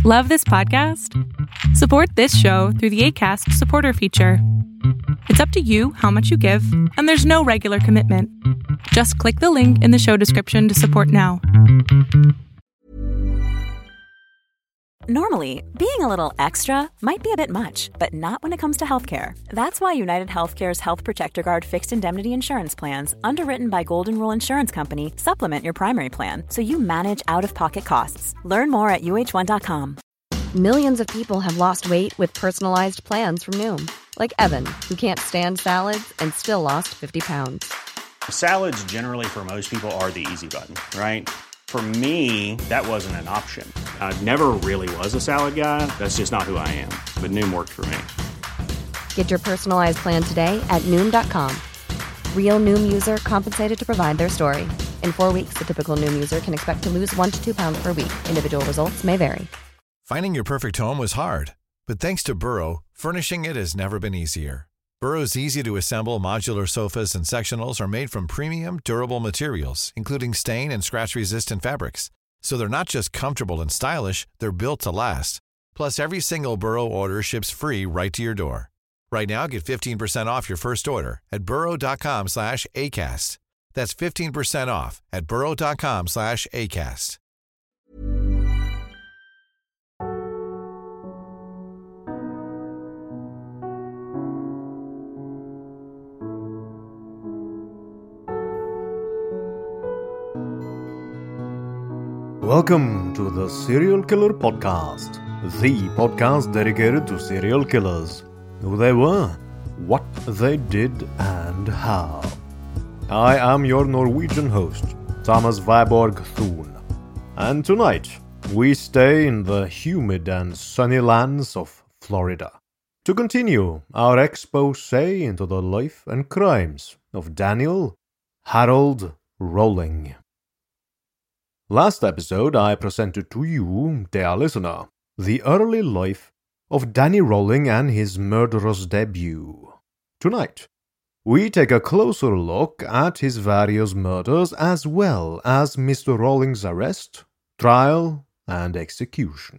Love this podcast? Support this show through the Acast supporter feature. It's up to you how much you give, and there's no regular commitment. Just click the link in the show description to support now. Normally, being a little extra might be a bit much, but not when it comes to healthcare. That's why United Healthcare's Health Protector Guard fixed indemnity insurance plans, underwritten by Golden Rule Insurance Company, supplement your primary plan so you manage out-of-pocket costs. Learn more at uh1.com. Millions of people have lost weight with personalized plans from Noom. Like Evan, who can't stand salads and still lost 50 pounds. Salads generally for most people are the easy button, right? For me, that wasn't an option. I never really was a salad guy. That's just not who I am. But Noom worked for me. Get your personalized plan today at Noom.com. Real Noom user compensated to provide their story. In 4 weeks, the typical Noom user can expect to lose 1 to 2 pounds per week. Individual results may vary. Finding your perfect home was hard, but thanks to Burrow, furnishing it has never been easier. Burrow's easy-to-assemble modular sofas and sectionals are made from premium, durable materials, including stain and scratch-resistant fabrics. So they're not just comfortable and stylish, they're built to last. Plus, every single Burrow order ships free right to your door. Right now, get 15% off your first order at burrow.com/ACAST. That's 15% off at burrow.com/ACAST. Welcome to the Serial Killer Podcast, the podcast dedicated to serial killers, who they were, what they did, and how. I am your Norwegian host, Thomas Viborg Thun, and tonight we stay in the humid and sunny lands of Florida to continue our expose into the life and crimes of Daniel Harold Rolling. Last episode, I presented to you, dear listener, the early life of Danny Rolling and his murderous debut. Tonight, we take a closer look at his various murders as well as Mr. Rolling's arrest, trial, and execution.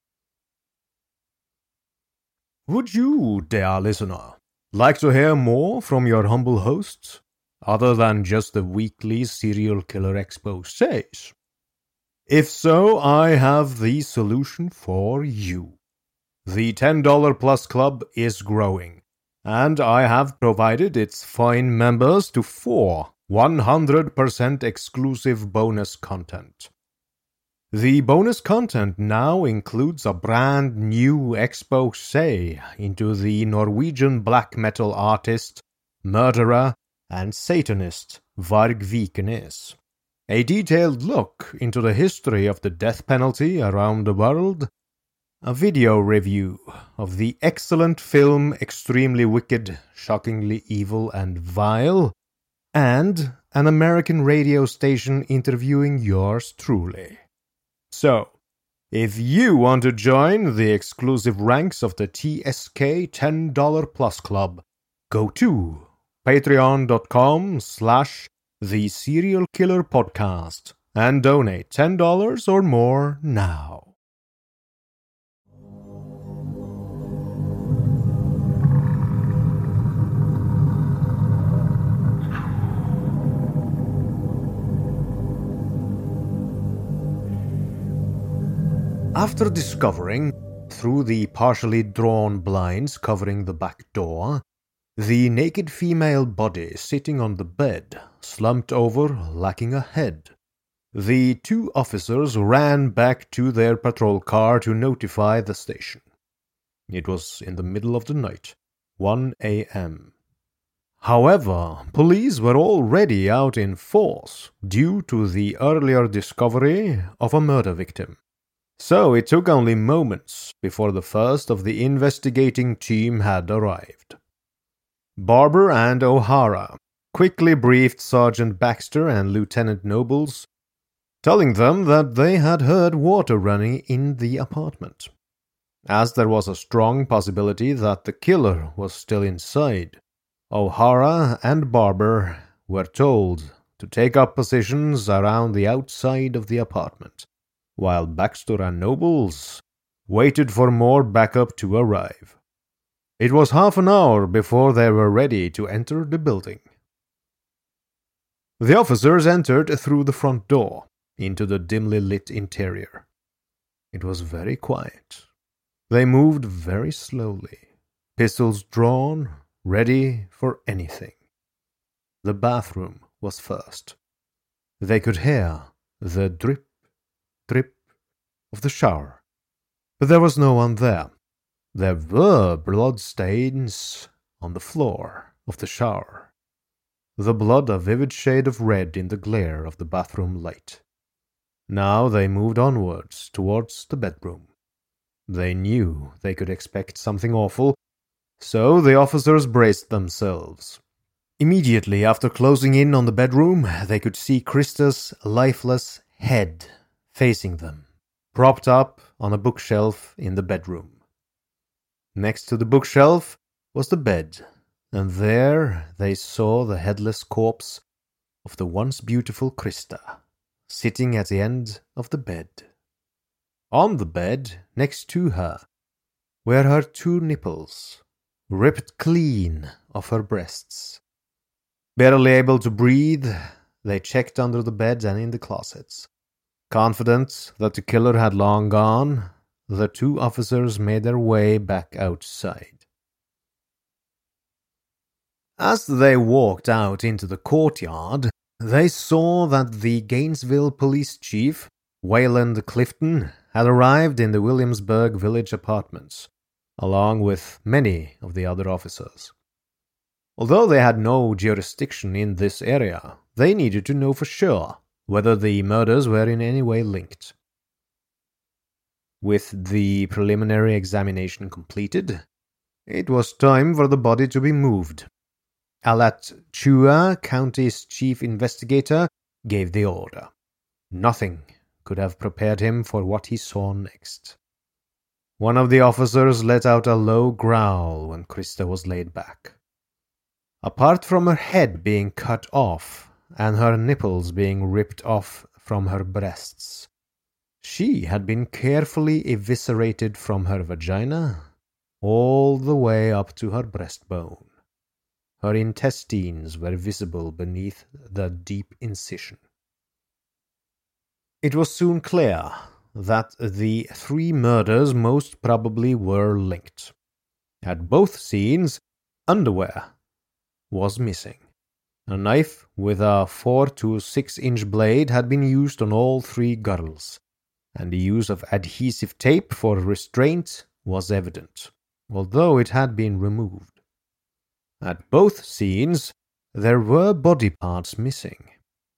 Would you, dear listener, like to hear more from your humble hosts, other than just the weekly serial killer exposés? If so, I have the solution for you. The $10 Plus Club is growing, and I have provided its fine members to 4 100% exclusive bonus content. The bonus content now includes a brand new exposé into the Norwegian black metal artist, murderer, and Satanist Varg Vikernes. A detailed look into the history of the death penalty around the world, a video review of the excellent film Extremely Wicked, Shockingly Evil and Vile, and an American radio station interviewing yours truly. So, if you want to join the exclusive ranks of the TSK $10 Plus Club, go to patreon.com/The Serial Killer Podcast and donate $10 or more now. After discovering, through the partially drawn blinds covering the back door, the naked female body sitting on the bed, slumped over, lacking a head, the 2 officers ran back to their patrol car to notify the station. It was in the middle of the night, 1 a.m. However, police were already out in force due to the earlier discovery of a murder victim. So it took only moments before the first of the investigating team had arrived. Barber and O'Hara quickly briefed Sergeant Baxter and Lieutenant Nobles, telling them that they had heard water running in the apartment. As there was a strong possibility that the killer was still inside, O'Hara and Barber were told to take up positions around the outside of the apartment, while Baxter and Nobles waited for more backup to arrive. It was half an hour before they were ready to enter the building. The officers entered through the front door into the dimly lit interior. It was very quiet. They moved very slowly, pistols drawn, ready for anything. The bathroom was first. They could hear the drip, drip of the shower, but there was no one there. There were blood stains on the floor of the shower, the blood a vivid shade of red in the glare of the bathroom light. Now they moved onwards towards the bedroom. They knew they could expect something awful, so the officers braced themselves. Immediately after closing in on the bedroom, they could see Krista's lifeless head facing them, propped up on a bookshelf in the bedroom. Next to the bookshelf was the bed, and there they saw the headless corpse of the once beautiful Krista, sitting at the end of the bed. On the bed, next to her, were her 2 nipples, ripped clean of her breasts. Barely able to breathe, they checked under the bed and in the closets. Confident that the killer had long gone, the 2 officers made their way back outside. As they walked out into the courtyard, they saw that the Gainesville police chief, Wayland Clifton, had arrived in the Williamsburg Village apartments, along with many of the other officers. Although they had no jurisdiction in this area, they needed to know for sure whether the murders were in any way linked. With the preliminary examination completed, it was time for the body to be moved. Alachua County's chief investigator gave the order. Nothing could have prepared him for what he saw next. One of the officers let out a low growl when Krista was laid back. Apart from her head being cut off and her nipples being ripped off from her breasts, she had been carefully eviscerated from her vagina all the way up to her breastbone. Her intestines were visible beneath the deep incision. It was soon clear that the 3 murders most probably were linked. At both scenes, underwear was missing. A knife with a 4 to 6 inch blade had been used on all 3 girls, and the use of adhesive tape for restraint was evident, although it had been removed. At both scenes, there were body parts missing.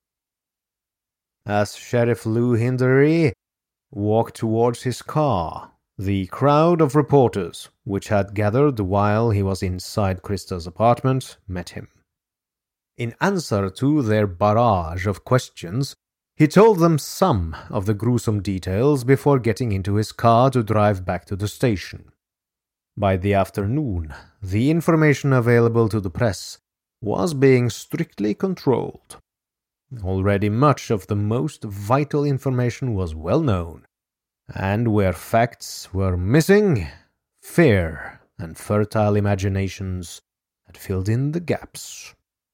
As Sheriff Lou Hindery walked towards his car, the crowd of reporters, which had gathered while he was inside Krista's apartment, met him. In answer to their barrage of questions, he told them some of the gruesome details before getting into his car to drive back to the station. By the afternoon, the information available to the press was being strictly controlled. Already much of the most vital information was well known, and where facts were missing, fear and fertile imaginations had filled in the gaps.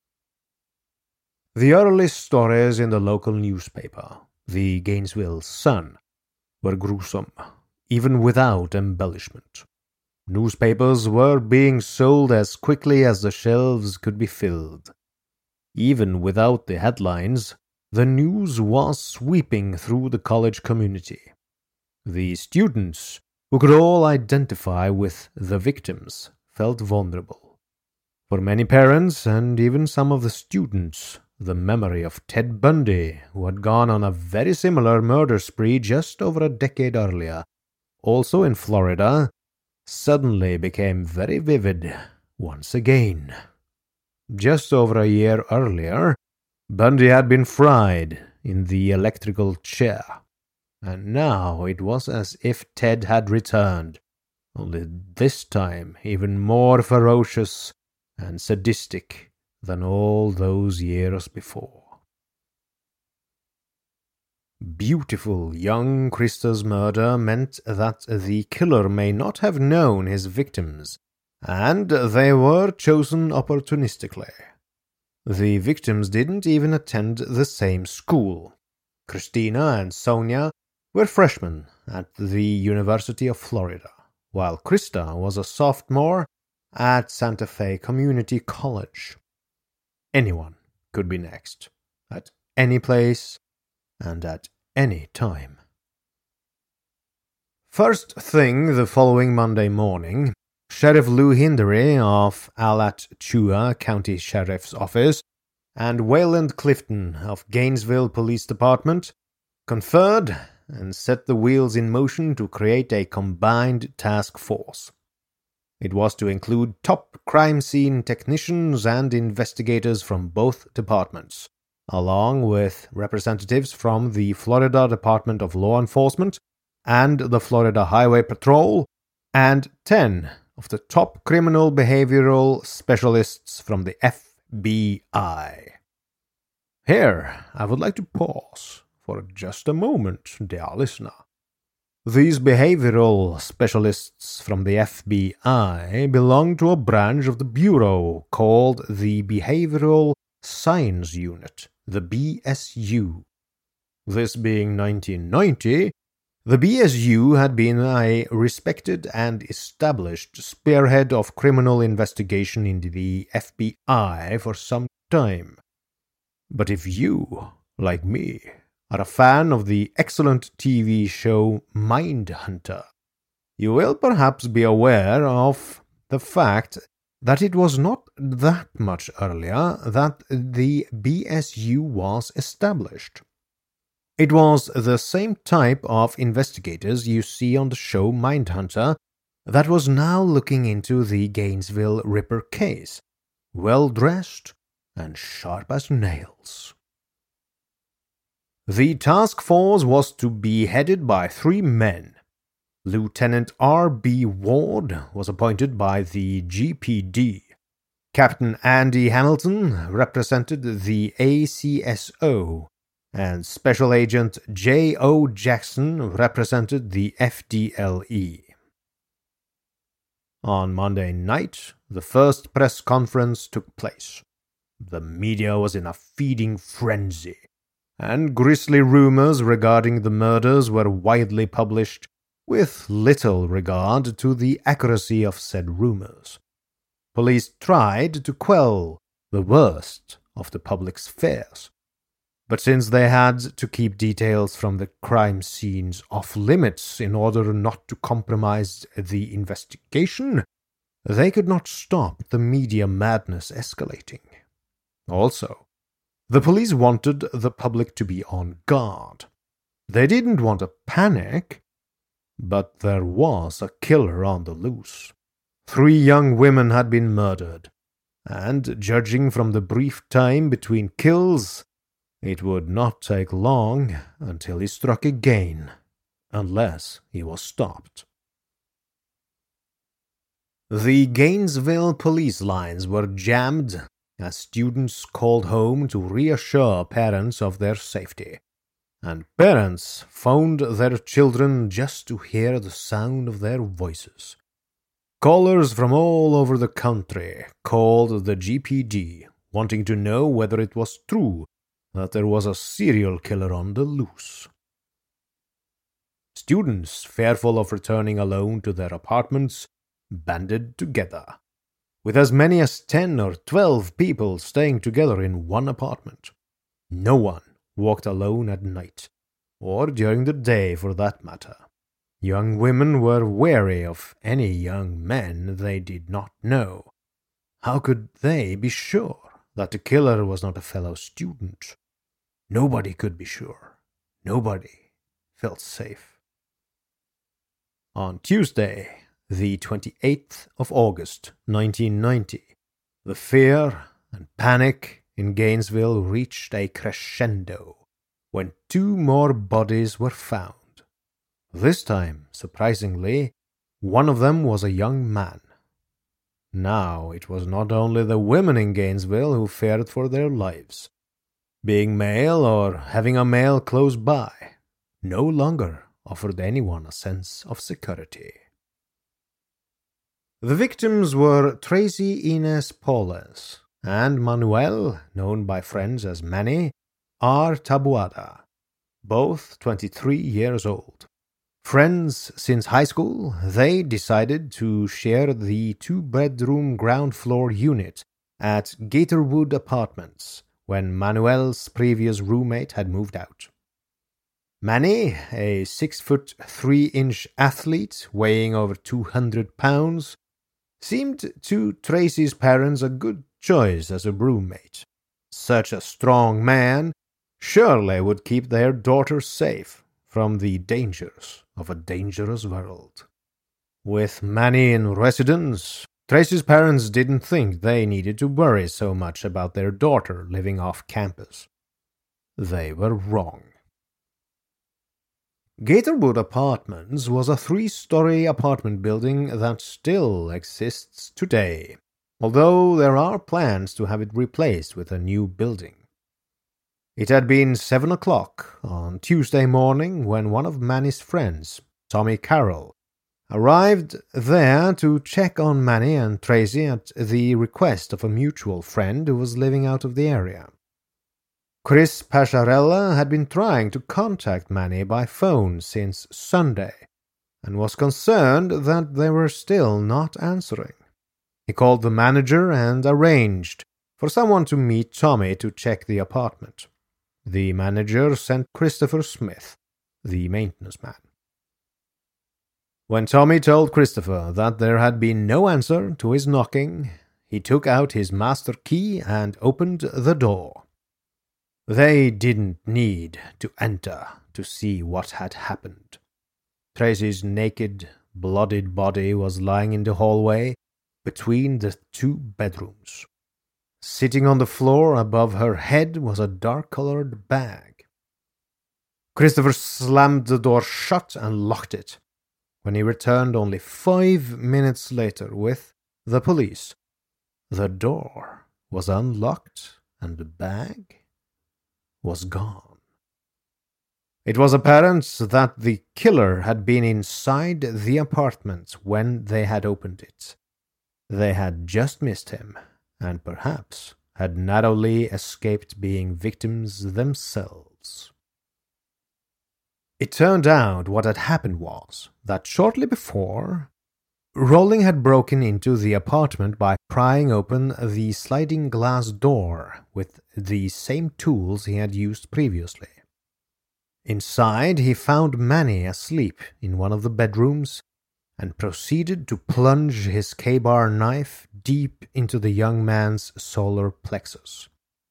The early stories in the local newspaper, the Gainesville Sun, were gruesome, even without embellishment. Newspapers were being sold as quickly as the shelves could be filled. Even without the headlines, the news was sweeping through the college community. The students, who could all identify with the victims, felt vulnerable. For many parents, and even some of the students, the memory of Ted Bundy, who had gone on a very similar murder spree just over a decade earlier, also in Florida, suddenly became very vivid once again. Just over a year earlier, Bundy had been fried in the electrical chair, and now it was as if Ted had returned, only this time even more ferocious and sadistic than all those years before. Beautiful young Krista's murder meant that the killer may not have known his victims, and they were chosen opportunistically. The victims didn't even attend the same school. Christina and Sonia were freshmen at the University of Florida, while Krista was a sophomore at Santa Fe Community College. Anyone could be next, at any place and at any time. First thing the following Monday morning, Sheriff Lou Hindery of Alachua County Sheriff's Office and Wayland Clifton of Gainesville Police Department conferred and set the wheels in motion to create a combined task force. It was to include top crime scene technicians and investigators from both departments, along with representatives from the Florida Department of Law Enforcement and the Florida Highway Patrol, and 10 of the top criminal behavioral specialists from the FBI. Here, I would like to pause for just a moment, dear listener. These behavioral specialists from the FBI belong to a branch of the Bureau called the Behavioral Science Unit, the BSU. This being 1990, the BSU had been a respected and established spearhead of criminal investigation in the FBI for some time. But if you, like me, are a fan of the excellent TV show Mindhunter, you will perhaps be aware of the fact that it was not that much earlier that the BSU was established. It was the same type of investigators you see on the show Mindhunter that was now looking into the Gainesville Ripper case, well-dressed and sharp as nails. The task force was to be headed by 3 men. Lieutenant R.B. Ward was appointed by the GPD. Captain Andy Hamilton represented the ACSO, and Special Agent J.O. Jackson represented the FDLE. On Monday night, the first press conference took place. The media was in a feeding frenzy, and grisly rumors regarding the murders were widely published with little regard to the accuracy of said rumors. Police tried to quell the worst of the public's fears, but since they had to keep details from the crime scenes off limits in order not to compromise the investigation, they could not stop the media madness escalating. Also, the police wanted the public to be on guard. They didn't want a panic, but there was a killer on the loose. 3 young women had been murdered, and judging from the brief time between kills, it would not take long until he struck again, unless he was stopped. The Gainesville police lines were jammed as students called home to reassure parents of their safety, and parents phoned their children just to hear the sound of their voices. Callers from all over the country called the GPD, wanting to know whether it was true that there was a serial killer on the loose. Students, fearful of returning alone to their apartments, banded together, with as many as 10 or 12 people staying together in one apartment. No one walked alone at night, or during the day for that matter. Young women were wary of any young men they did not know. How could they be sure that the killer was not a fellow student? Nobody could be sure. Nobody felt safe. On Tuesday, the 28th of August, 1990, the fear and panic in Gainesville reached a crescendo when 2 more bodies were found. This time, surprisingly, one of them was a young man. Now it was not only the women in Gainesville who feared for their lives. Being male or having a male close by no longer offered anyone a sense of security. The victims were Tracy Inez Poles and Manuel, known by friends as Manny, R. Tabuada, both 23 years old. Friends since high school, they decided to share the 2-bedroom ground floor unit at Gatorwood Apartments when Manuel's previous roommate had moved out. Manny, a 6'3" athlete weighing over 200 pounds, seemed to Tracy's parents a good choice as a roommate. Such a strong man surely would keep their daughter safe from the dangers of a dangerous world. With Manny in residence, Tracy's parents didn't think they needed to worry so much about their daughter living off campus. They were wrong. Gatorwood Apartments was a 3-story apartment building that still exists today, although there are plans to have it replaced with a new building. It had been 7 o'clock on Tuesday morning when one of Manny's friends, Tommy Carroll, arrived there to check on Manny and Tracy at the request of a mutual friend who was living out of the area. Chris Pasarella had been trying to contact Manny by phone since Sunday and was concerned that they were still not answering. He called the manager and arranged for someone to meet Tommy to check the apartment. The manager sent Christopher Smith, the maintenance man. When Tommy told Christopher that there had been no answer to his knocking, he took out his master key and opened the door. They didn't need to enter to see what had happened. Tracy's naked, bloodied body was lying in the hallway between the 2 bedrooms. Sitting on the floor above her head was a dark-colored bag. Christopher slammed the door shut and locked it. When he returned only 5 minutes later with the police, the door was unlocked and the bag was gone. It was apparent that the killer had been inside the apartment when they had opened it. They had just missed him, and perhaps had narrowly escaped being victims themselves. It turned out what had happened was that shortly before, Rowling had broken into the apartment by prying open the sliding glass door with the same tools he had used previously. Inside, he found Manny asleep in one of the bedrooms and proceeded to plunge his K-bar knife deep into the young man's solar plexus.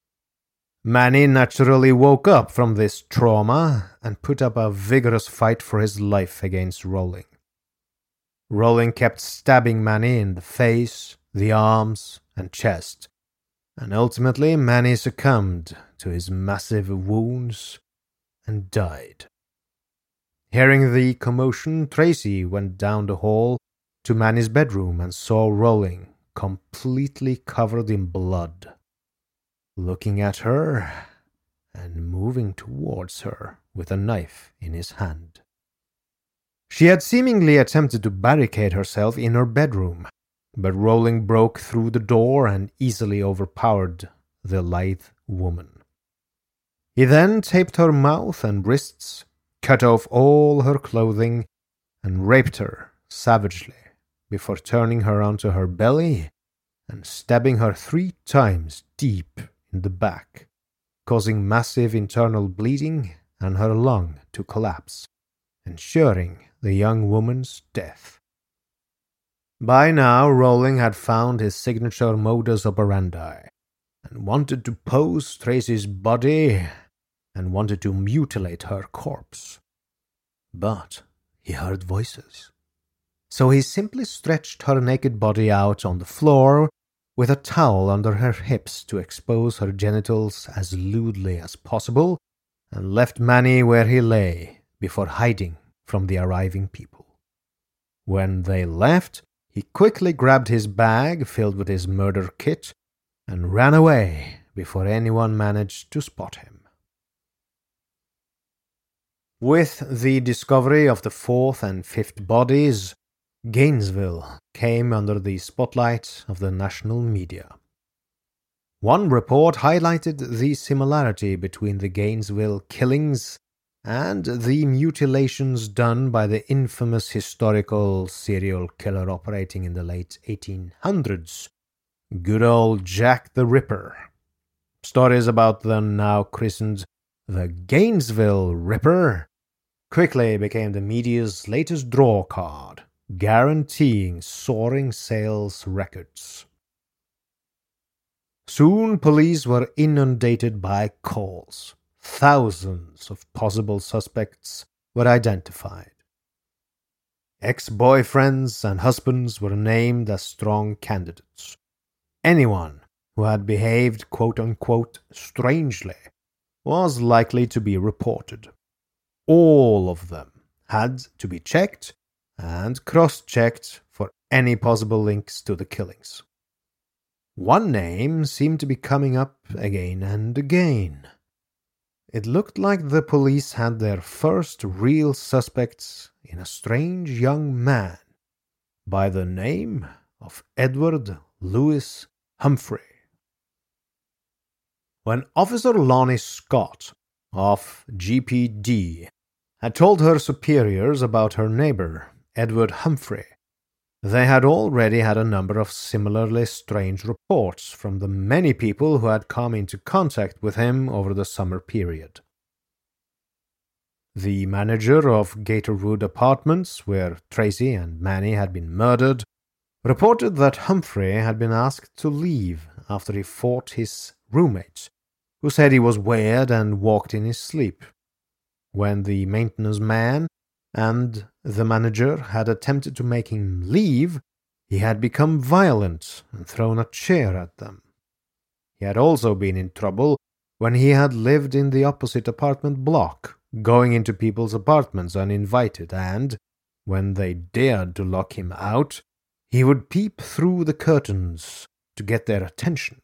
Manny naturally woke up from this trauma and put up a vigorous fight for his life against Rowling. Rowling kept stabbing Manny in the face, the arms, and chest, and ultimately Manny succumbed to his massive wounds and died. Hearing the commotion, Tracy went down the hall to Manny's bedroom and saw Rowling completely covered in blood, looking at her and moving towards her with a knife in his hand. She had seemingly attempted to barricade herself in her bedroom, but Rowling broke through the door and easily overpowered the lithe woman. He then taped her mouth and wrists, cut off all her clothing, and raped her savagely before turning her onto her belly and stabbing her 3 times deep in the back, causing massive internal bleeding and her lung to collapse, ensuring the young woman's death. By now, Rowling had found his signature modus operandi and wanted to pose Tracy's body and wanted to mutilate her corpse. But he heard voices. So he simply stretched her naked body out on the floor with a towel under her hips to expose her genitals as lewdly as possible and left Manny where he lay before hiding from the arriving people. When they left, he quickly grabbed his bag filled with his murder kit and ran away before anyone managed to spot him. With the discovery of the fourth and fifth bodies, Gainesville came under the spotlight of the national media. One report highlighted the similarity between the Gainesville killings and the mutilations done by the infamous historical serial killer operating in the late 1800s, good old Jack the Ripper. Stories about the now christened the Gainesville Ripper quickly became the media's latest draw card, guaranteeing soaring sales records. Soon police were inundated by calls. Thousands of possible suspects were identified. Ex-boyfriends and husbands were named as strong candidates. Anyone who had behaved quote-unquote strangely was likely to be reported. All of them had to be checked and cross-checked for any possible links to the killings. One name seemed to be coming up again and again. It looked like the police had their first real suspects in a strange young man by the name of Edward Louis Humphrey. When Officer Lonnie Scott of GPD had told her superiors about her neighbor, Edward Humphrey, they had already had a number of similarly strange reports from the many people who had come into contact with him over the summer period. The manager of Gatorwood Apartments, where Tracy and Manny had been murdered, reported that Humphrey had been asked to leave after he fought his roommate, who said he was weird and walked in his sleep. When the maintenance man and the manager had attempted to make him leave, he had become violent and thrown a chair at them. He had also been in trouble when he had lived in the opposite apartment block, going into people's apartments uninvited, and, when they dared to lock him out, he would peep through the curtains to get their attention.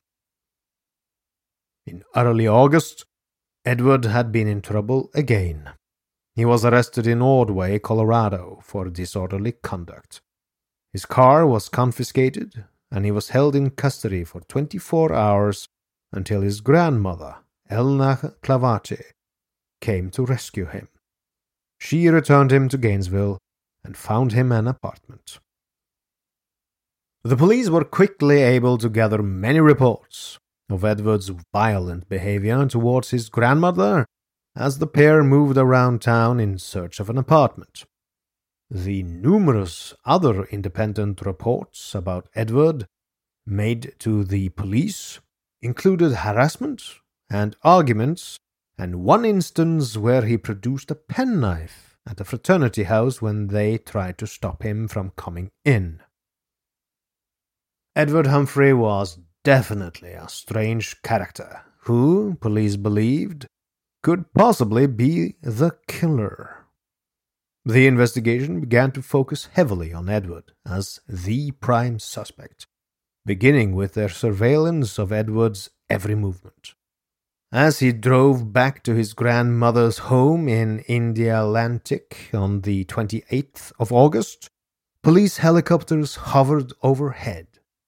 In early August, Edward had been in trouble again. He was arrested in Ordway, Colorado, for disorderly conduct. His car was confiscated, and he was held in custody for 24 hours until his grandmother, Elna Clavache, came to rescue him. She returned him to Gainesville and found him an apartment. The police were quickly able to gather many reports of Edward's violent behavior towards his grandmother as the pair moved around town in search of an apartment. The numerous other independent reports about Edward made to the police included harassment and arguments, and one instance where he produced a penknife at a fraternity house when they tried to stop him from coming in. Edward Humphrey was definitely a strange character who, police believed, could possibly be the killer. The investigation began to focus heavily on Edward as the prime suspect, beginning with their surveillance of Edward's every movement. As he drove back to his grandmother's home in Indialantic on the 28th of August, police helicopters hovered overhead.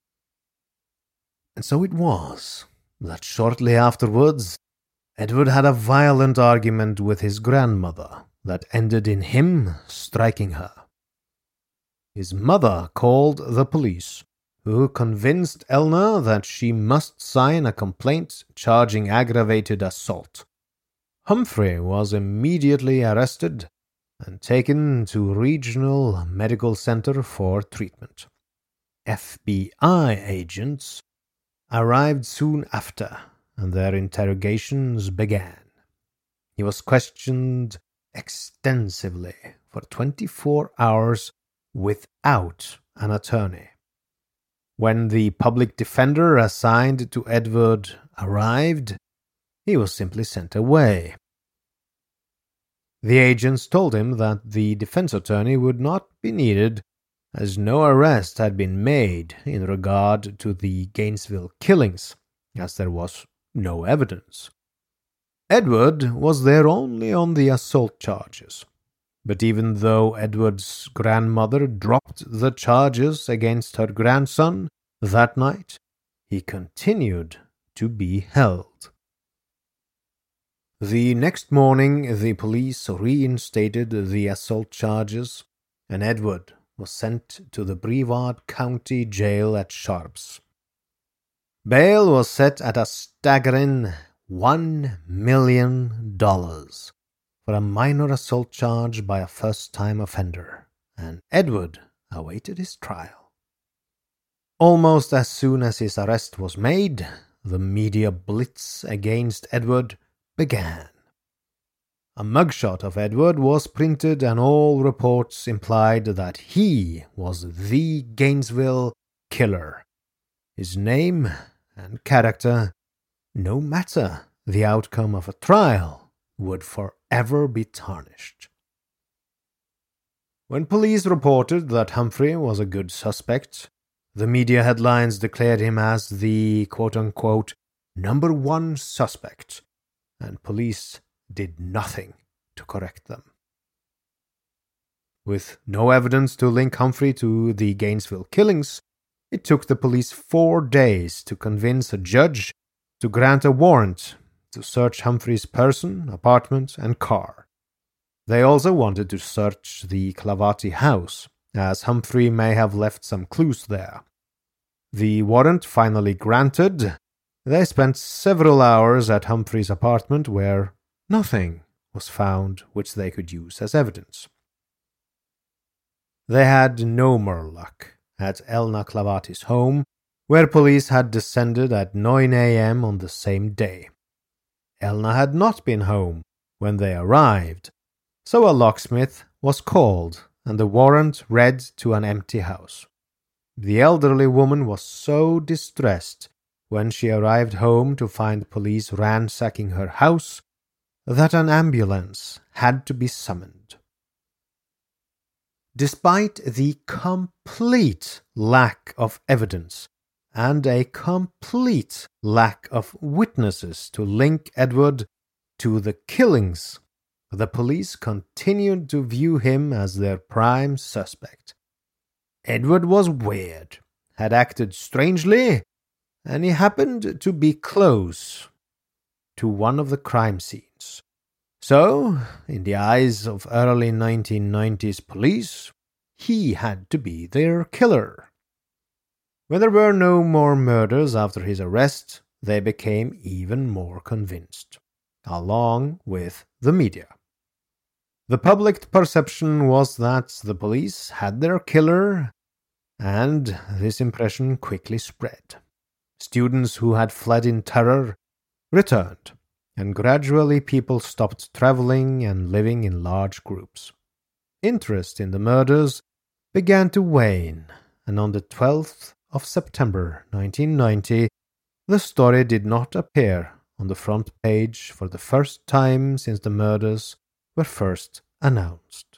And so it was that shortly afterwards, Edward had a violent argument with his grandmother that ended in him striking her. His mother called the police, who convinced Elna that she must sign a complaint charging aggravated assault. Humphrey was immediately arrested and taken to Regional Medical Center for treatment. FBI agents arrived soon after, and their interrogations began. He was questioned extensively for 24 hours without an attorney. When the public defender assigned to Edward arrived, he was simply sent away. The agents told him that the defense attorney would not be needed, as no arrest had been made in regard to the Gainesville killings, as there was no evidence. Edward was there only on the assault charges. But even though Edward's grandmother dropped the charges against her grandson that night, he continued to be held. The next morning, the police reinstated the assault charges, and Edward was sent to the Brevard County Jail at Sharps. Bail was set at a staggering $1 million for a minor assault charge by a first-time offender, and Edward awaited his trial. Almost as soon as his arrest was made, the media blitz against Edward began. A mugshot of Edward was printed, and all reports implied that he was the Gainesville killer. His name and character, no matter the outcome of a trial, would forever be tarnished. When police reported that Humphrey was a good suspect, the media headlines declared him as the quote-unquote #1 suspect, and police did nothing to correct them. With no evidence to link Humphrey to the Gainesville killings, it took the police 4 days to convince a judge to grant a warrant to search Humphrey's person, apartment, and car. They also wanted to search the Clavati house, as Humphrey may have left some clues there. The warrant finally granted, they spent several hours at Humphrey's apartment where nothing was found which they could use as evidence. They had no more luck at Elna Clavati's home, where police had descended at 9 a.m. on the same day. Elna had not been home when they arrived, so a locksmith was called and the warrant read to an empty house. The elderly woman was so distressed when she arrived home to find police ransacking her house that an ambulance had to be summoned. Despite the complete lack of evidence and a complete lack of witnesses to link Edward to the killings, the police continued to view him as their prime suspect. Edward was weird, had acted strangely, and he happened to be close to one of the crime scenes. So, in the eyes of early 1990s police, he had to be their killer. When there were no more murders after his arrest, they became even more convinced, along with the media. The public perception was that the police had their killer, and this impression quickly spread. Students who had fled in terror returned, and gradually people stopped traveling and living in large groups. Interest in the murders began to wane, and on the 12th of September 1990, the story did not appear on the front page for the first time since the murders were first announced.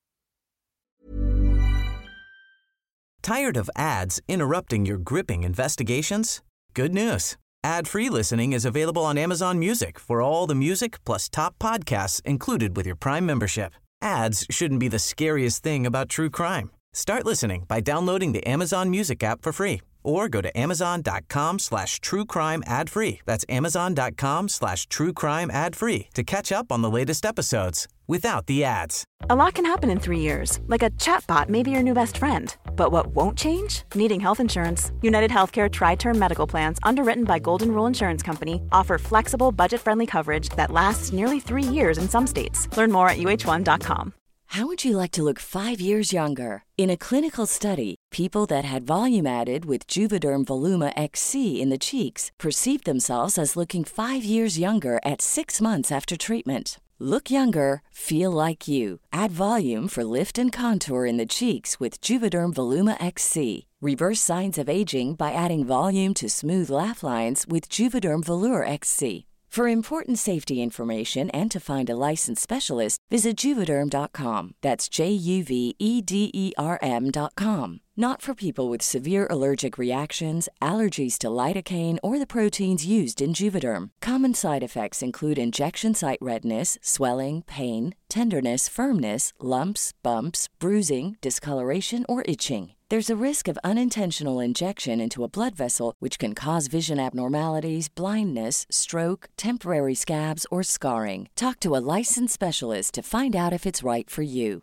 Tired of ads interrupting your gripping investigations? Good news. Ad-free listening is available on Amazon Music for all the music plus top podcasts included with your Prime membership. Ads shouldn't be the scariest thing about true crime. Start listening by downloading the Amazon Music app for free or go to amazon.com/truecrime ad-free. That's amazon.com/truecrime ad-free to catch up on the latest episodes without the ads. A lot can happen in 3 years, like a chatbot may be your new best friend. But what won't change? Needing health insurance. United Healthcare Tri-Term Medical Plans, underwritten by Golden Rule Insurance Company, offer flexible, budget-friendly coverage that lasts nearly 3 years in some states. Learn more at uh1.com. How would you like to look 5 years younger? In a clinical study, people that had volume added with Juvederm Voluma XC in the cheeks perceived themselves as looking 5 years younger at 6 months after treatment. Look younger, feel like you. Add volume for lift and contour in the cheeks with Juvederm Voluma XC. Reverse signs of aging by adding volume to smooth laugh lines with Juvederm Volure XC. For important safety information and to find a licensed specialist, visit Juvederm.com. That's JUVEDERM.com. Not for people with severe allergic reactions, allergies to lidocaine, or the proteins used in Juvederm. Common side effects include injection site redness, swelling, pain, tenderness, firmness, lumps, bumps, bruising, discoloration, or itching. There's a risk of unintentional injection into a blood vessel, which can cause vision abnormalities, blindness, stroke, temporary scabs, or scarring. Talk to a licensed specialist to find out if it's right for you.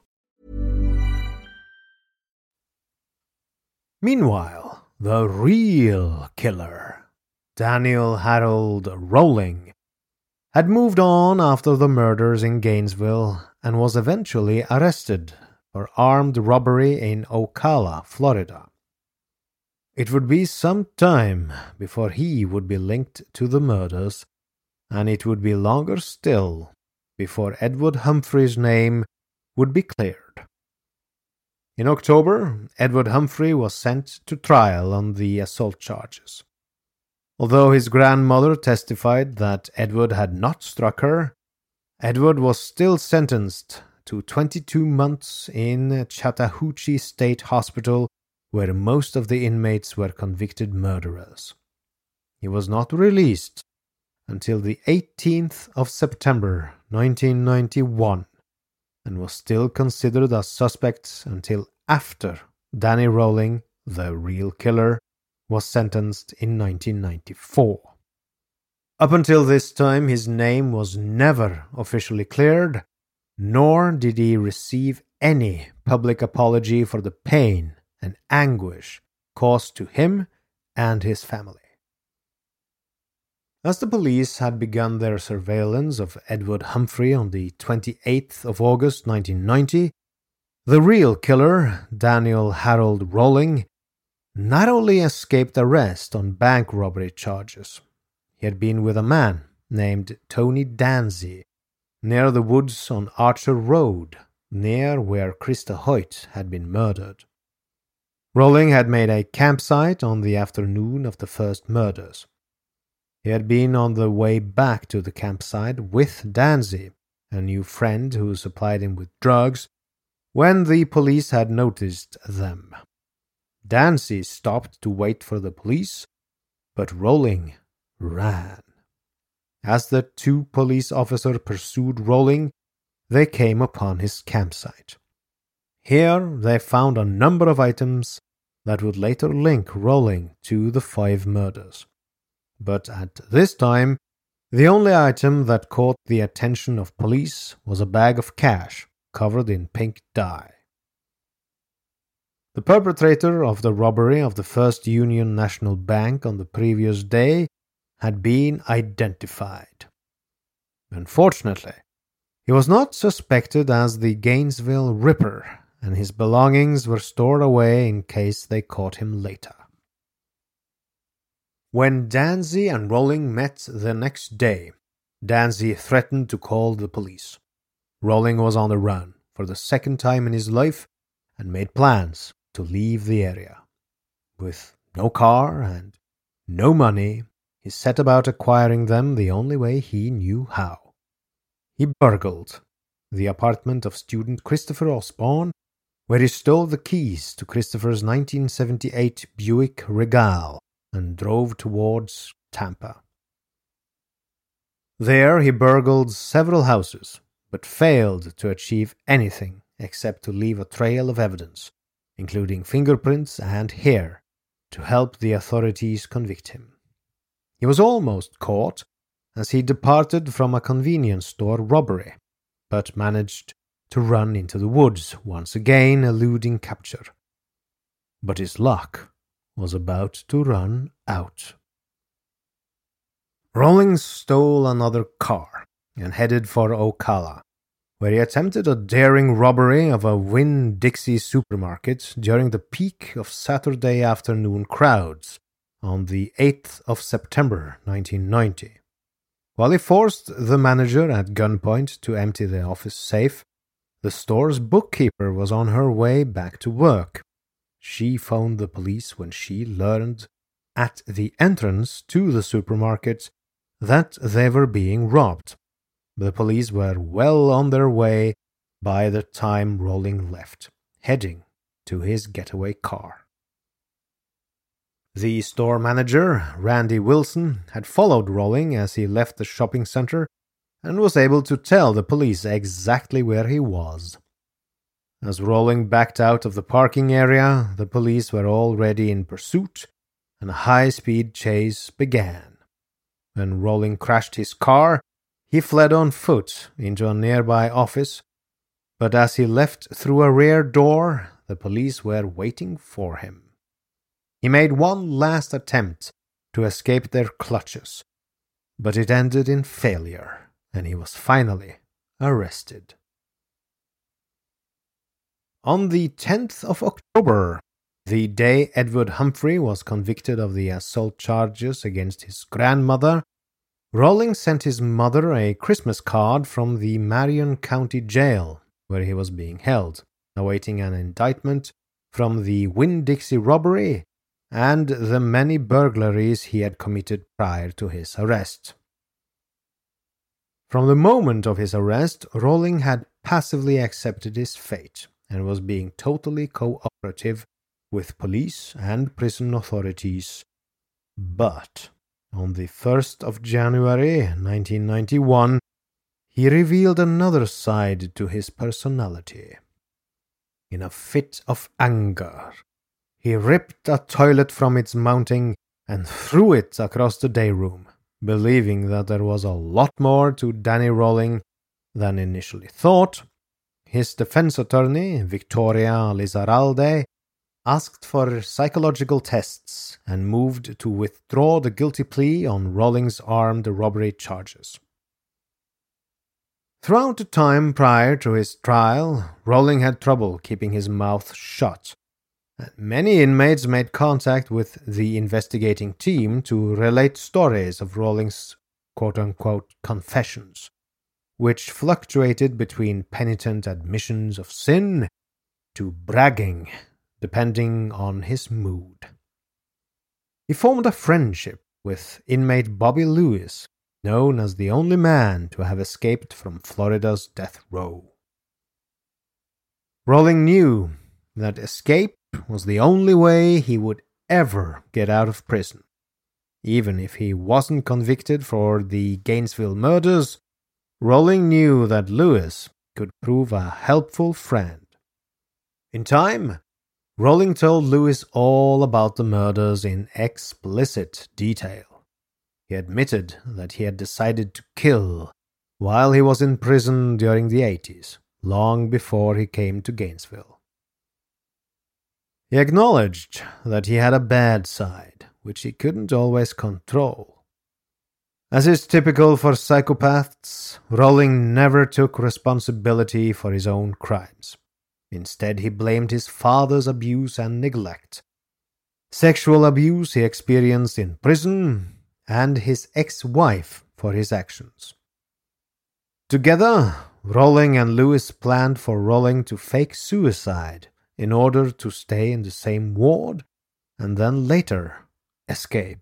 Meanwhile, the real killer, Daniel Harold Rolling, had moved on after the murders in Gainesville and was eventually arrested for armed robbery in Ocala, Florida. It would be some time before he would be linked to the murders, and it would be longer still before Edward Humphrey's name would be cleared. In October, Edward Humphrey was sent to trial on the assault charges. Although his grandmother testified that Edward had not struck her, Edward was still sentenced to 22 months in Chattahoochee State Hospital, where most of the inmates were convicted murderers. He was not released until the 18th of September 1991, and was still considered a suspect until after Danny Rolling, the real killer, was sentenced in 1994. Up until this time, his name was never officially cleared, nor did he receive any public apology for the pain and anguish caused to him and his family. As the police had begun their surveillance of Edward Humphrey on the 28th of August 1990, the real killer, Daniel Harold Rolling, not only escaped arrest on bank robbery charges, he had been with a man named Tony Danzy near the woods on Archer Road, near where Krista Hoyt had been murdered. Rolling had made a campsite on the afternoon of the first murders. He had been on the way back to the campsite with Danzy, a new friend who supplied him with drugs, when the police had noticed them. Danzy stopped to wait for the police, but Rolling ran. As the two police officers pursued Rolling, they came upon his campsite. Here they found a number of items that would later link Rolling to the 5 murders. But at this time, the only item that caught the attention of police was a bag of cash covered in pink dye. The perpetrator of the robbery of the First Union National Bank on the previous day had been identified. Unfortunately, he was not suspected as the Gainesville Ripper, and his belongings were stored away in case they caught him later. When Danzy and Rolling met the next day, Danzy threatened to call the police. Rolling was on the run for the second time in his life and made plans to leave the area. With no car and no money, he set about acquiring them the only way he knew how. He burgled the apartment of student Christopher Osborne, where he stole the keys to Christopher's 1978 Buick Regal and drove towards Tampa. There he burgled several houses, but failed to achieve anything except to leave a trail of evidence, including fingerprints and hair, to help the authorities convict him. He was almost caught as he departed from a convenience store robbery, but managed to run into the woods, once again eluding capture. But his luck was about to run out. Rolling stole another car and headed for Ocala, where he attempted a daring robbery of a Winn-Dixie supermarket during the peak of Saturday afternoon crowds on the 8th of September 1990. While he forced the manager at gunpoint to empty the office safe, the store's bookkeeper was on her way back to work. She phoned the police when she learned at the entrance to the supermarket that they were being robbed. The police were well on their way by the time Rolling left, heading to his getaway car. The store manager, Randy Wilson, had followed Rolling as he left the shopping center and was able to tell the police exactly where he was. As Rolling backed out of the parking area, the police were already in pursuit, and a high-speed chase began. When Rolling crashed his car, he fled on foot into a nearby office, but as he left through a rear door, the police were waiting for him. He made one last attempt to escape their clutches, but it ended in failure, and he was finally arrested. On the 10th of October, the day Edward Humphrey was convicted of the assault charges against his grandmother, Rolling sent his mother a Christmas card from the Marion County Jail, where he was being held, awaiting an indictment from the Winn-Dixie robbery and the many burglaries he had committed prior to his arrest. From the moment of his arrest, Rolling had passively accepted his fate and was being totally cooperative with police and prison authorities. But on the 1st of January 1991, he revealed another side to his personality. In a fit of anger, he ripped a toilet from its mounting and threw it across the day room, believing that there was a lot more to Danny Rolling than initially thought. His defense attorney, Victoria Lizarralde, asked for psychological tests and moved to withdraw the guilty plea on Rolling's armed robbery charges. Throughout the time prior to his trial, Rolling had trouble keeping his mouth shut. Many inmates made contact with the investigating team to relate stories of Rolling's quote-unquote confessions, which fluctuated between penitent admissions of sin to bragging, depending on his mood. He formed a friendship with inmate Bobby Lewis, known as the only man to have escaped from Florida's death row. Rolling knew that escape was the only way he would ever get out of prison. Even if he wasn't convicted for the Gainesville murders, Rolling knew that Lewis could prove a helpful friend. In time, Rolling told Lewis all about the murders in explicit detail. He admitted that he had decided to kill while he was in prison during the 80s, long before he came to Gainesville. He acknowledged that he had a bad side, which he couldn't always control. As is typical for psychopaths, Rolling never took responsibility for his own crimes. Instead, he blamed his father's abuse and neglect, sexual abuse he experienced in prison, and his ex-wife for his actions. Together, Rolling and Lewis planned for Rolling to fake suicide in order to stay in the same ward and then later escape.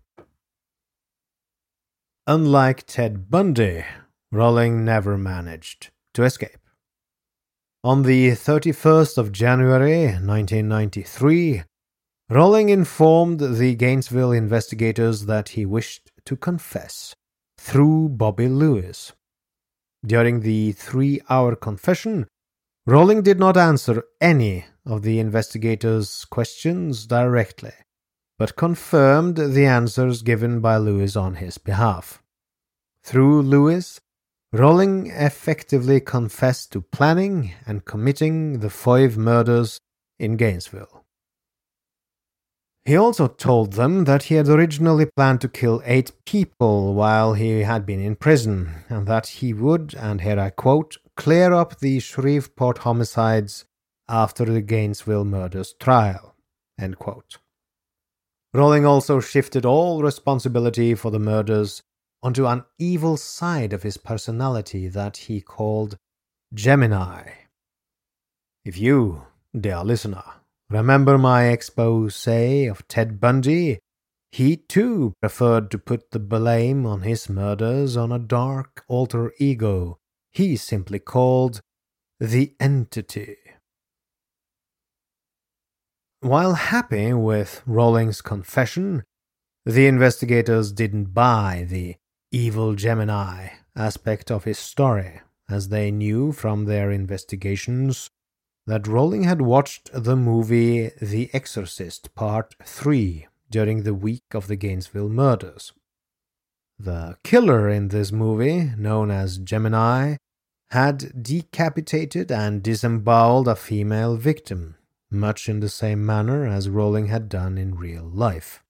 Unlike Ted Bundy, Rolling never managed to escape. On the 31st of January 1993, Rolling informed the Gainesville investigators that he wished to confess through Bobby Lewis. During the 3-hour confession, Rolling did not answer any of the investigators' questions directly, but confirmed the answers given by Lewis on his behalf. Through Lewis, Rolling effectively confessed to planning and committing the 5 murders in Gainesville. He also told them that he had originally planned to kill 8 people while he had been in prison, and that he would, and here I quote, clear up the Shreveport homicides after the Gainesville murders trial, end quote. Rolling also shifted all responsibility for the murders onto an evil side of his personality that he called Gemini. If you, dear listener, remember my expose of Ted Bundy, he too preferred to put the blame on his murders on a dark alter ego he simply called the Entity. While happy with Rowling's confession, the investigators didn't buy the evil Gemini aspect of his story, as they knew from their investigations that Rowling had watched the movie The Exorcist Part 3 during the week of the Gainesville murders. The killer in this movie, known as Gemini, had decapitated and disemboweled a female victim, much in the same manner as Rowling had done in real life.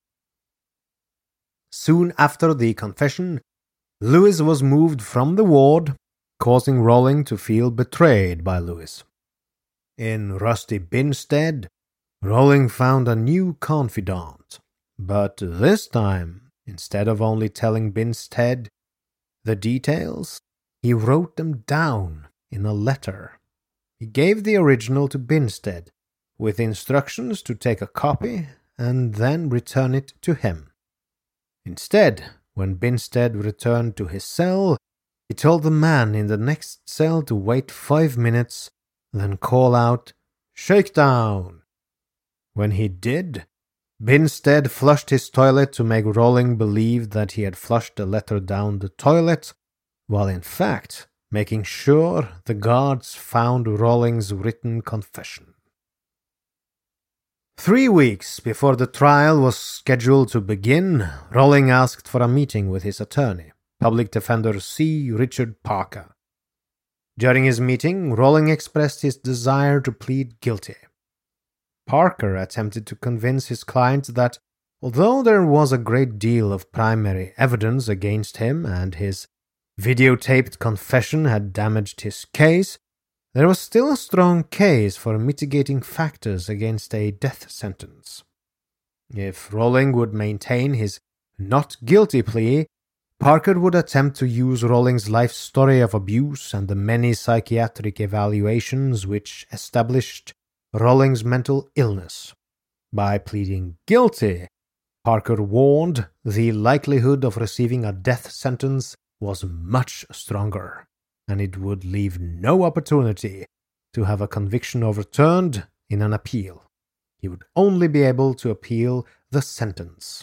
Soon after the confession, Lewis was moved from the ward, causing Rowling to feel betrayed by Lewis. In Rusty Binstead, Rowling found a new confidant, but this time, instead of only telling Binstead the details, he wrote them down in a letter. He gave the original to Binstead, with instructions to take a copy and then return it to him. Instead, when Binstead returned to his cell, he told the man in the next cell to wait 5 minutes, then call out, "Shakedown!" When he did, Binstead flushed his toilet to make Rowling believe that he had flushed the letter down the toilet, while in fact making sure the guards found Rowling's written confession. 3 weeks before the trial was scheduled to begin, Rowling asked for a meeting with his attorney, Public Defender C. Richard Parker. During his meeting, Rowling expressed his desire to plead guilty. Parker attempted to convince his client that, although there was a great deal of primary evidence against him and his videotaped confession had damaged his case, there was still a strong case for mitigating factors against a death sentence. If Rowling would maintain his not guilty plea, Parker would attempt to use Rowling's life story of abuse and the many psychiatric evaluations which established Rowling's mental illness. By pleading guilty, Parker warned the likelihood of receiving a death sentence was much stronger, and it would leave no opportunity to have a conviction overturned in an appeal. He would only be able to appeal the sentence.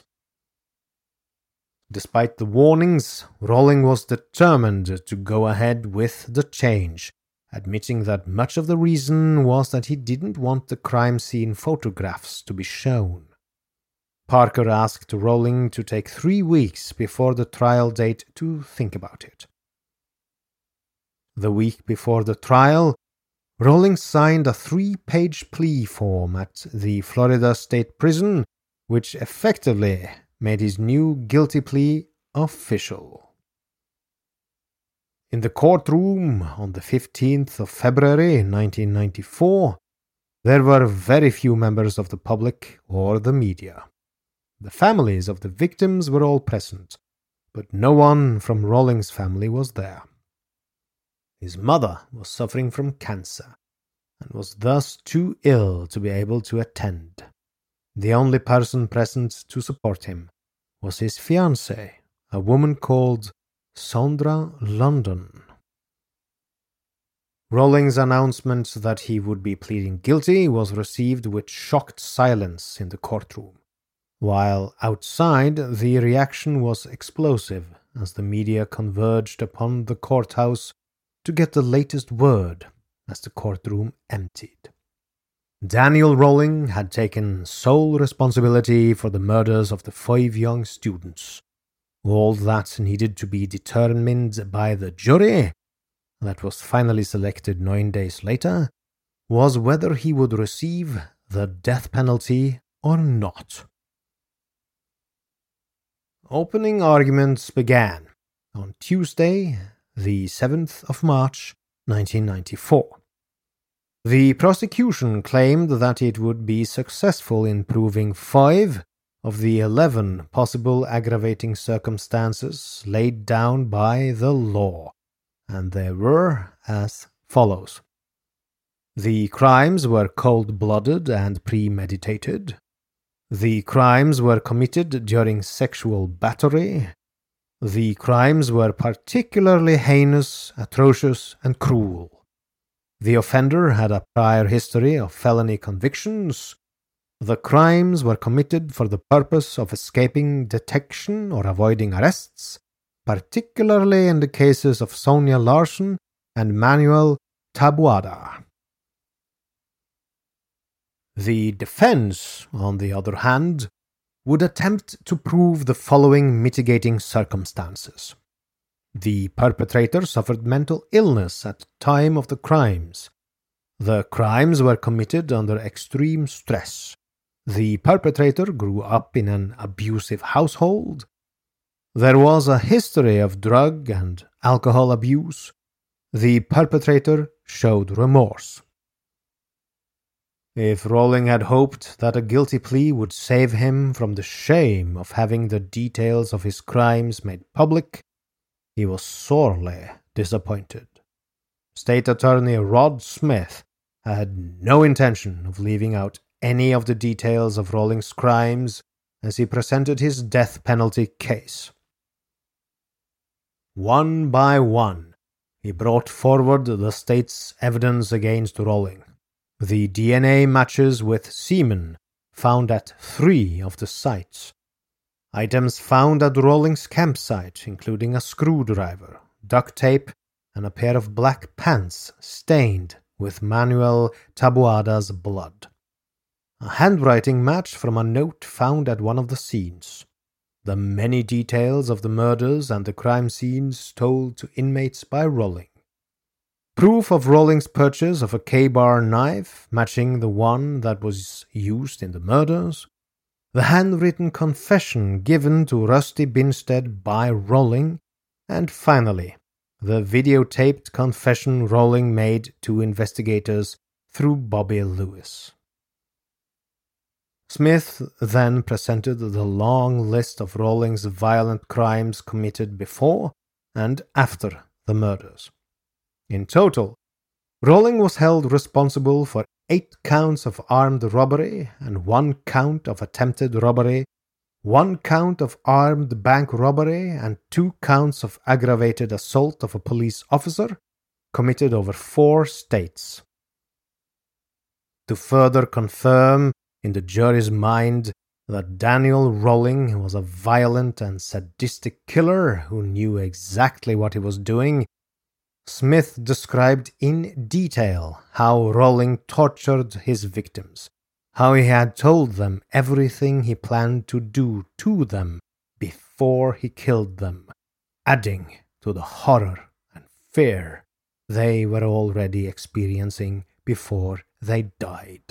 Despite the warnings, Rowling was determined to go ahead with the change, admitting that much of the reason was that he didn't want the crime scene photographs to be shown. Parker asked Rowling to take 3 weeks before the trial date to think about it. The week before the trial, Rowling signed a 3-page plea form at the Florida State Prison, which effectively made his new guilty plea official. In the courtroom on the 15th of February 1994, there were very few members of the public or the media. The families of the victims were all present, but no one from Rowling's family was there. His mother was suffering from cancer and was thus too ill to be able to attend. The only person present to support him was his fiancée, a woman called Sondra London. Rowling's announcement that he would be pleading guilty was received with shocked silence in the courtroom, while outside the reaction was explosive as the media converged upon the courthouse to get the latest word as the courtroom emptied. Daniel Rowling had taken sole responsibility for the murders of the 5 young students. All that needed to be determined by the jury, that was finally selected 9 days later, was whether he would receive the death penalty or not. Opening arguments began on Tuesday, the 7th of March, 1994. The prosecution claimed that it would be successful in proving 5 of the 11 possible aggravating circumstances laid down by the law, and they were as follows. The crimes were cold-blooded and premeditated. The crimes were committed during sexual battery. The crimes were particularly heinous, atrocious, and cruel. The offender had a prior history of felony convictions. The crimes were committed for the purpose of escaping detection or avoiding arrests, particularly in the cases of Sonia Larsson and Manuel Taboada. The defense, on the other hand, would attempt to prove the following mitigating circumstances. The perpetrator suffered mental illness at the time of the crimes. The crimes were committed under extreme stress. The perpetrator grew up in an abusive household. There was a history of drug and alcohol abuse. The perpetrator showed remorse. If Rowling had hoped that a guilty plea would save him from the shame of having the details of his crimes made public, he was sorely disappointed. State Attorney Rod Smith had no intention of leaving out any of the details of Rowling's crimes as he presented his death penalty case. One by one, he brought forward the state's evidence against Rowling. The DNA matches with semen found at 3 of the sites. Items found at Rowling's campsite, including a screwdriver, duct tape, and a pair of black pants stained with Manuel Taboada's blood. A handwriting match from a note found at one of the scenes. The many details of the murders and the crime scenes told to inmates by Rowling. Proof of Rowling's purchase of a K-bar knife matching the one that was used in the murders. The handwritten confession given to Rusty Binstead by Rowling. And finally, the videotaped confession Rowling made to investigators through Bobby Lewis. Smith then presented the long list of Rowling's violent crimes committed before and after the murders. In total, Rowling was held responsible for 8 counts of armed robbery and 1 count of attempted robbery, 1 count of armed bank robbery, and 2 counts of aggravated assault of a police officer committed over 4 states. To further confirm in the jury's mind that Daniel Rowling was a violent and sadistic killer who knew exactly what he was doing, Smith described in detail how Rowling tortured his victims, how he had told them everything he planned to do to them before he killed them, adding to the horror and fear they were already experiencing before they died.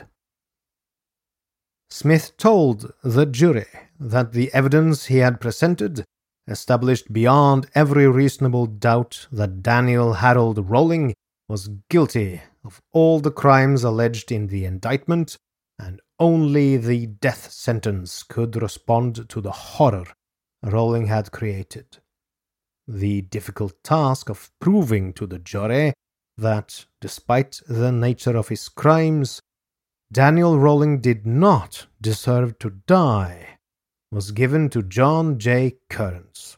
Smith told the jury that the evidence he had presented established beyond every reasonable doubt that Daniel Harold Rowling was guilty of all the crimes alleged in the indictment, and only the death sentence could respond to the horror Rowling had created. The difficult task of proving to the jury that, despite the nature of his crimes, Daniel Rowling did not deserve to die was given to John J. Kearns.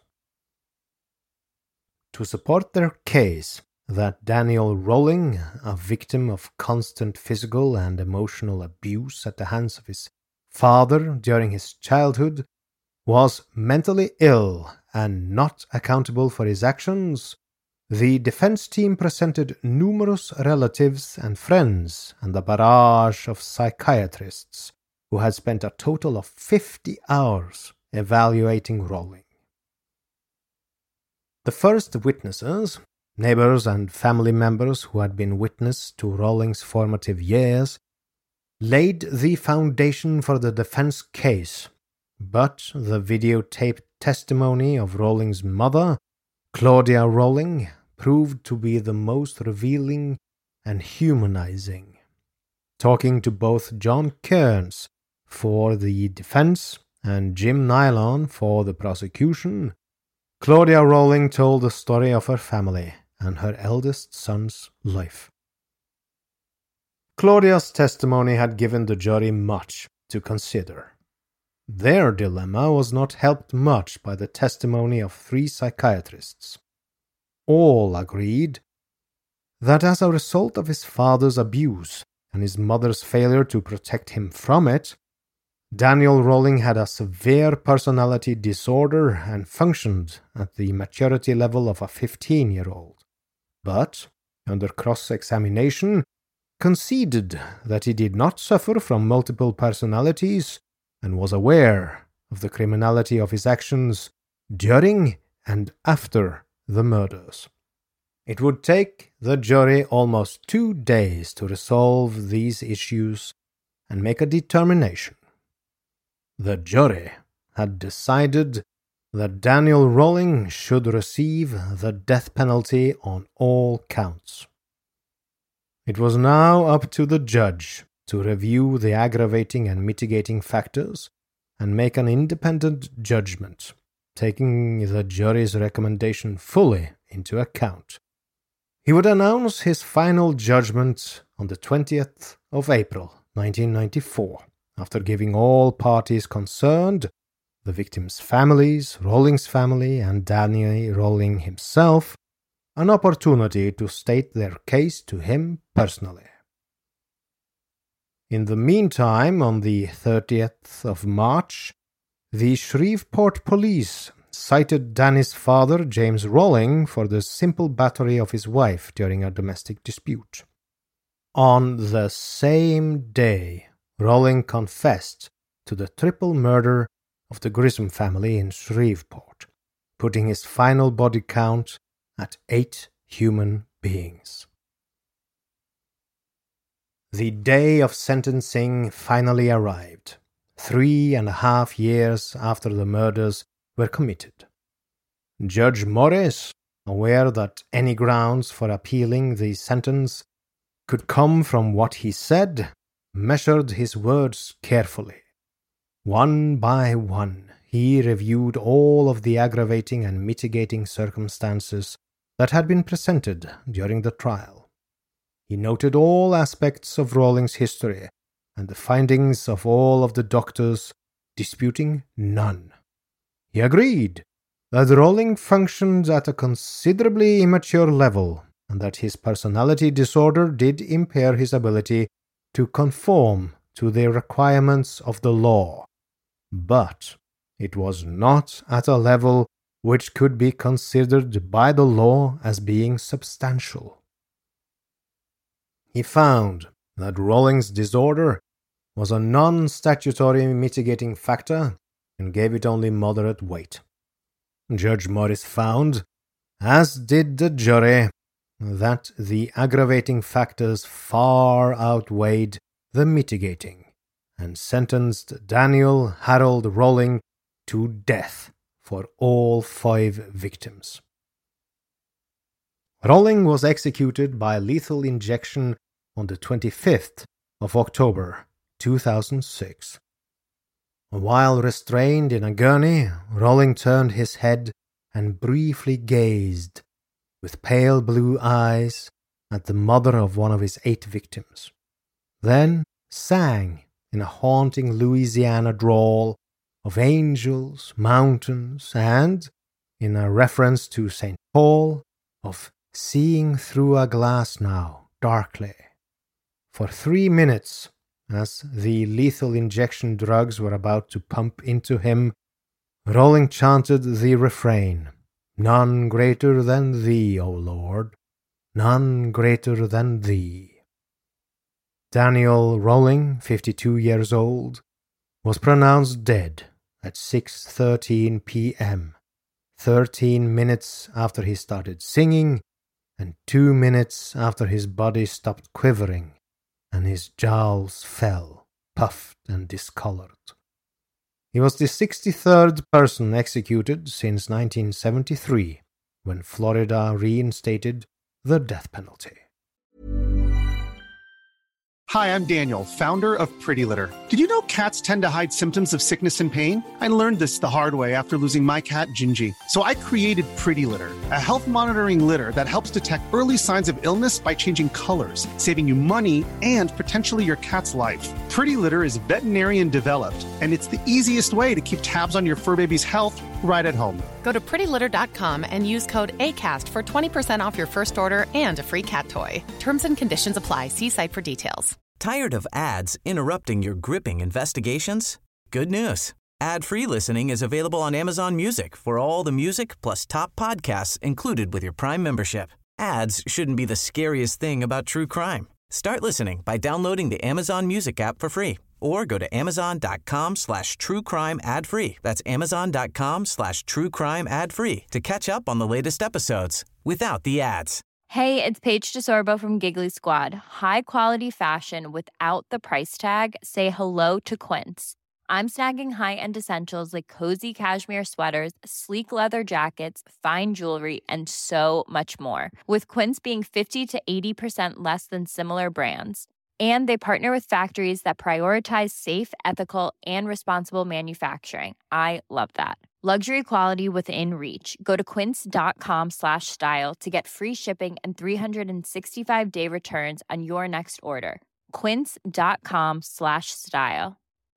To support their case that Daniel Rowling, a victim of constant physical and emotional abuse at the hands of his father during his childhood, was mentally ill and not accountable for his actions, the defense team presented numerous relatives and friends and a barrage of psychiatrists who had spent a total of 50 hours evaluating Rowling. The first witnesses, neighbors and family members who had been witness to Rowling's formative years, laid the foundation for the defense case, but the videotaped testimony of Rowling's mother, Claudia Rowling, proved to be the most revealing and humanizing. Talking to both John Kearns for the defense and Jim Nylon for the prosecution, Claudia Rowling told the story of her family and her eldest son's life. Claudia's testimony had given the jury much to consider. Their dilemma was not helped much by the testimony of 3 psychiatrists. All agreed that as a result of his father's abuse and his mother's failure to protect him from it, Daniel Rolling had a severe personality disorder and functioned at the maturity level of a 15-year-old. But, under cross-examination, conceded that he did not suffer from multiple personalities and was aware of the criminality of his actions during and after the murders. It would take the jury almost 2 days to resolve these issues and make a determination. The jury had decided that Daniel Rolling should receive the death penalty on all counts. It was now up to the judge to review the aggravating and mitigating factors and make an independent judgment, taking the jury's recommendation fully into account. He would announce his final judgment on the 20th of April, 1994, after giving all parties concerned, the victims' families, Rolling's family, and Daniel Rolling himself, an opportunity to state their case to him personally. In the meantime, on the 30th of March, the Shreveport police cited Danny's father, James Rolling, for the simple battery of his wife during a domestic dispute. On the same day, Rolling confessed to the triple murder of the Grissom family in Shreveport, putting his final body count at 8 human beings. The day of sentencing finally arrived, 3.5 years after the murders were committed. Judge Morris, aware that any grounds for appealing the sentence could come from what he said, measured his words carefully. One by one, he reviewed all of the aggravating and mitigating circumstances that had been presented during the trial. He noted all aspects of Rolling's history and the findings of all of the doctors, disputing none. He agreed that Rolling functioned at a considerably immature level and that his personality disorder did impair his ability to conform to the requirements of the law, but it was not at a level which could be considered by the law as being substantial. He found that Rolling's disorder was a non-statutory mitigating factor and gave it only moderate weight. Judge Morris found, as did the jury, that the aggravating factors far outweighed the mitigating, and sentenced Daniel Harold Rolling to death for all 5 victims. Rolling was executed by lethal injection on the 25th of October, 2006. While restrained in a gurney, Rolling turned his head and briefly gazed, with pale blue eyes, at the mother of one of his 8 victims. Then sang in a haunting Louisiana drawl of angels, mountains, and, in a reference to St. Paul, of seeing through a glass now, darkly. For 3 minutes, as the lethal injection drugs were about to pump into him, Rolling chanted the refrain, "None greater than Thee, O Lord, none greater than Thee." Daniel Rolling, 52 years old, was pronounced dead at 6:13 p.m., 13 minutes after he started singing, and 2 minutes after his body stopped quivering and his jowls fell, puffed and discolored. He was the 63rd person executed since 1973, when Florida reinstated the death penalty. Hi, I'm Daniel, founder of Pretty Litter. Did you know cats tend to hide symptoms of sickness and pain? I learned this the hard way after losing my cat, Gingy. So I created Pretty Litter, a health monitoring litter that helps detect early signs of illness by changing colors, saving you money and potentially your cat's life. Pretty Litter is veterinarian developed, and it's the easiest way to keep tabs on your fur baby's health right at home. Go to prettylitter.com and use code ACAST for 20% off your first order and a free cat toy. Terms and conditions apply. See site for details. Tired of ads interrupting your gripping investigations? Good news. Ad-free listening is available on Amazon Music for all the music plus top podcasts included with your Prime membership. Ads shouldn't be the scariest thing about true crime. Start listening by downloading the Amazon Music app for free or go to amazon.com/truecrime ad-free. That's amazon.com/truecrime ad-free to catch up on the latest episodes without the ads. Hey, it's Paige DeSorbo from Giggly Squad. High quality fashion without the price tag. Say hello to Quince. I'm snagging high-end essentials like cozy cashmere sweaters, sleek leather jackets, fine jewelry, and so much more. With Quince being 50 to 80% less than similar brands. And they partner with factories that prioritize safe, ethical, and responsible manufacturing. I love that. Luxury quality within reach. Go to quince.com/style to get free shipping and 365-day returns on your next order. Quince.com/style.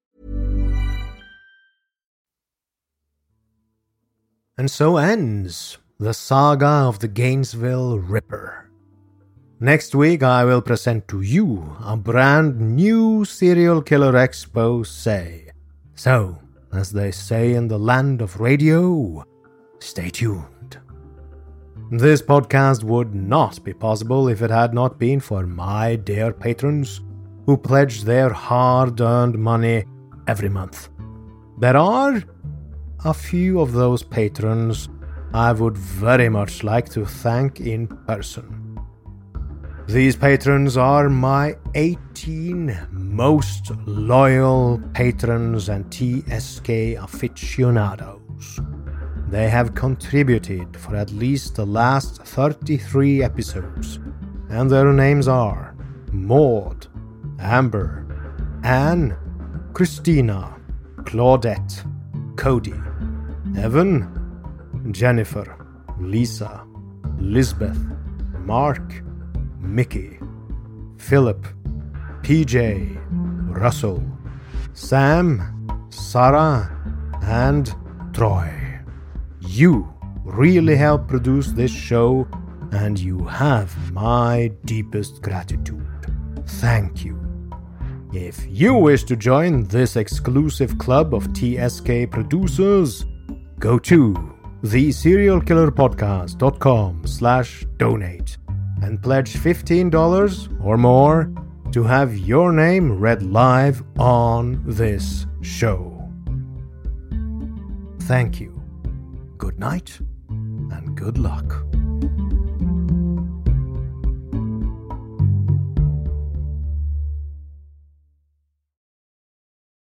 And so ends the saga of the Gainesville Ripper. Next week, I will present to you a brand new serial killer expose. So, as they say in the land of radio, stay tuned. This podcast would not be possible if it had not been for my dear patrons who pledge their hard-earned money every month. There are a few of those patrons I would very much like to thank in person. These patrons are my 18 most loyal patrons and TSK aficionados. They have contributed for at least the last 33 episodes, and their names are Maud, Amber, Anne, Christina, Claudette, Cody, Evan, Jennifer, Lisa, Lisbeth, Mark, Mickey, Philip, PJ, Russell, Sam, Sarah, and Troy. You really help produce this show, and you have my deepest gratitude. Thank you. If you wish to join this exclusive club of TSK producers, go to theserialkillerpodcast.com/donate and pledge $15 or more to have your name read live on this show. Thank you. Good night and good luck.